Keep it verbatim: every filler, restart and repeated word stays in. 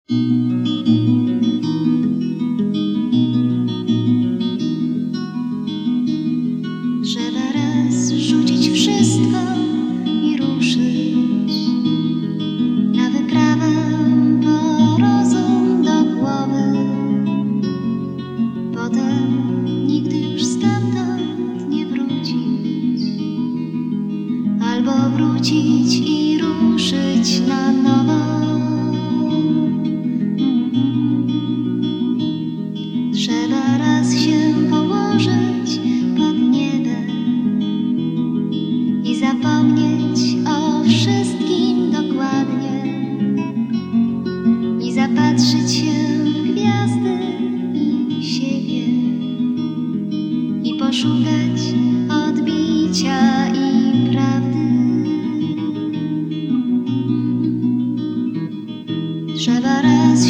Trzeba raz rzucić wszystko i ruszyć na wyprawę po rozum do głowy. Potem nigdy już stamtąd nie wrócić, albo wrócić i ruszyć na nowo. Trzeba raz się położyć pod niebem i zapomnieć o wszystkim dokładnie i zapatrzyć się w gwiazdy i siebie i poszukać odbicia i prawdy. Trzeba raz